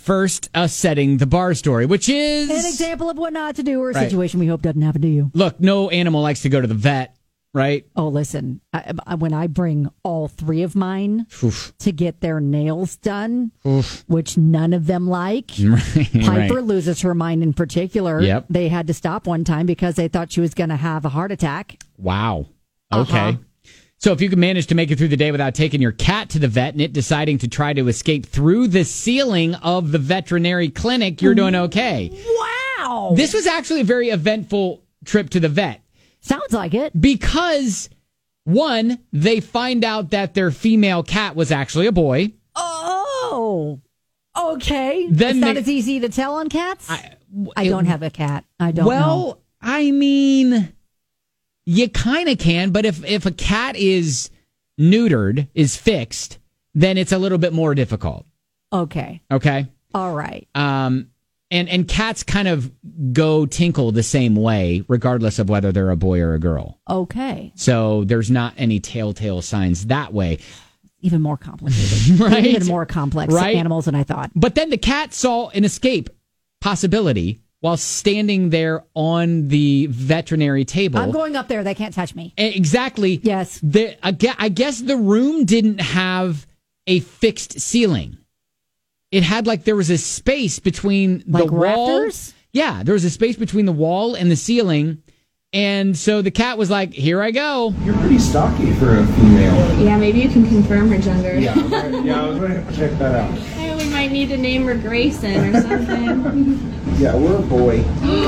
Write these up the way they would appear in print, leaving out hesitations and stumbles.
first setting the bar story, which is an example of what not to do or a situation we hope doesn't happen to you. Look, no animal likes to go to the vet, right? Oh, listen, when I bring all three of mine to get their nails done, which none of them like, Piper loses her mind in particular. Yep. They had to stop one time because they thought she was going to have a heart attack. Wow. Okay. So if you can manage to make it through the day without taking your cat to the vet and it deciding to try to escape through the ceiling of the veterinary clinic, you're doing okay. Wow. This was actually a very eventful trip to the vet. Sounds like it. Because, one, they find out that their female cat was actually a boy. Oh, okay. Then it's not as easy to tell on cats? I don't have a cat. I don't know. Well, I mean, you kind of can, but if a cat is neutered, is fixed, then it's a little bit more difficult. Okay. Okay? All right. And cats kind of go tinkle the same way, regardless of whether they're a boy or a girl. Okay. So there's not any telltale signs that way. Even more complicated. Right? Even more complex animals than I thought. But then the cat saw an escape possibility while standing there on the veterinary table. I'm going up there. They can't touch me. Exactly. Yes. I guess the room didn't have a fixed ceiling. It had there was a space between the wall. Rafters? Yeah, there was a space between the wall and the ceiling. And so the cat was like, here I go. You're pretty stocky for a female. Yeah, maybe you can confirm her gender. Yeah, I was going to check that out. Hey, we might need to name her Grayson or something. Yeah, we're a boy.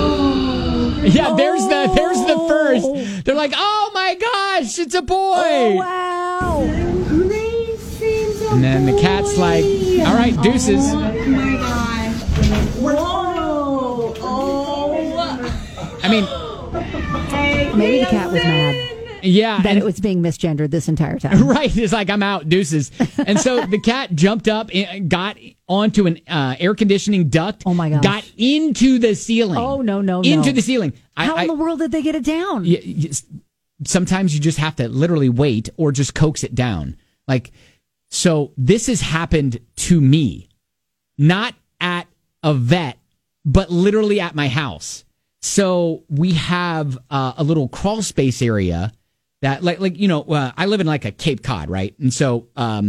Yeah, there's the first. They're like, oh my gosh, it's a boy. Oh, wow. And then the cat's like, all right, deuces. Oh my gosh. Whoa. Oh. I mean, maybe the cat was mad. Yeah. That it was being misgendered this entire time. Right. It's like, I'm out, deuces. And so the cat jumped up and got onto an air conditioning duct. Oh, my gosh. Got into the ceiling. Oh, no. Into the ceiling. How in the world did they get it down? Sometimes you just have to literally wait or just coax it down. So this has happened to me, not at a vet, but literally at my house. So we have a little crawl space area that I live in a Cape Cod, right? And so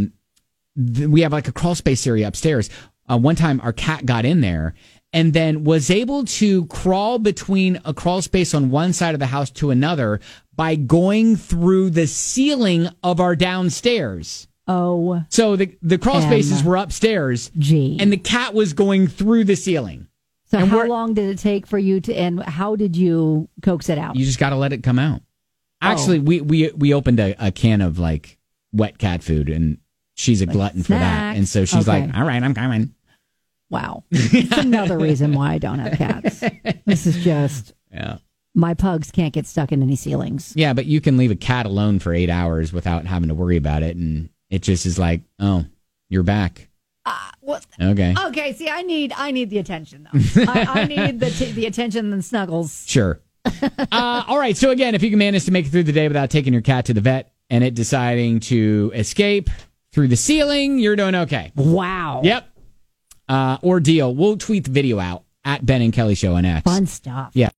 we have a crawl space area upstairs. One time our cat got in there and then was able to crawl between a crawl space on one side of the house to another by going through the ceiling of our downstairs. Oh. So the crawl spaces were upstairs. Gee. And the cat was going through the ceiling. So how long did it take for you to, and how did you coax it out? You just got to let it come out. Actually, we opened a can of wet cat food, and she's a glutton for that. And so she's like, all right, I'm coming. Wow. It's another reason why I don't have cats. This is just, my pugs can't get stuck in any ceilings. Yeah, but you can leave a cat alone for 8 hours without having to worry about it. And it just is like, oh, you're back. Okay. Okay. See, I need the attention though. I need the attention and snuggles. Sure. All right. So again, if you can manage to make it through the day without taking your cat to the vet and it deciding to escape through the ceiling, you're doing okay. Wow. Yep. Ordeal. We'll tweet the video out at Ben and Kelly Show on X. Fun stuff. Yeah.